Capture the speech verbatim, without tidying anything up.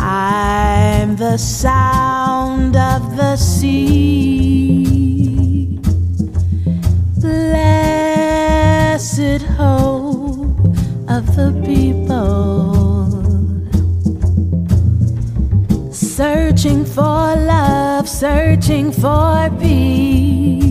I'm the sound of the sea, blessed hope of the people, searching for love, searching for peace.